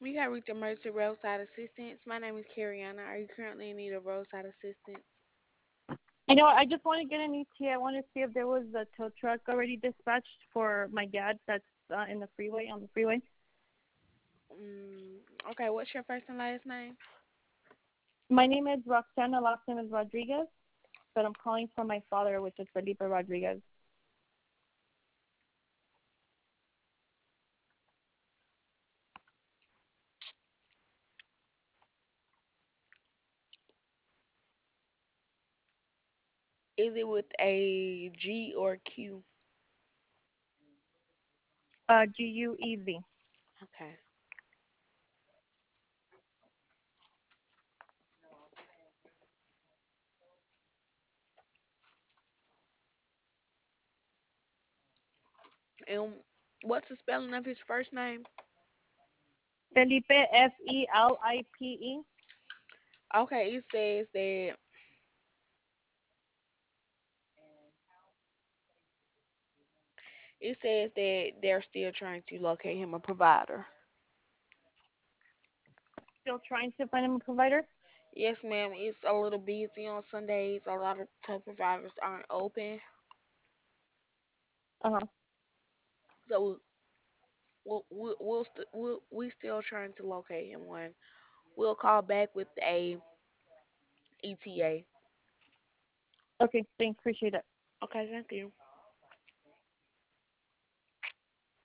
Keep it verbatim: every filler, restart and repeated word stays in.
You have reached emergency roadside assistance. My name is Cariana. Are you currently in need of roadside assistance? I know. I just want to get an E T. I want to see if there was a tow truck already dispatched for my dad that's uh, in the freeway on the freeway. Mm, okay, what's your first and last name? My name is Roxana. Last name is Rodriguez, but I'm calling for my father, which is Felipe Rodriguez. Is it with a G or Q? Uh, G U E Z. Okay. And what's the spelling of his first name? Felipe F E L I P E. Okay, it says that it says that they're still trying to locate him a provider. Still trying to find him a provider. Yes, ma'am. It's a little busy on Sundays. A lot of tow providers aren't open, Uh huh. so we'll we'll, we'll, st- we'll we still trying to locate him one. We'll call back with a E T A. Okay. Thanks. Appreciate it. Okay, thank you.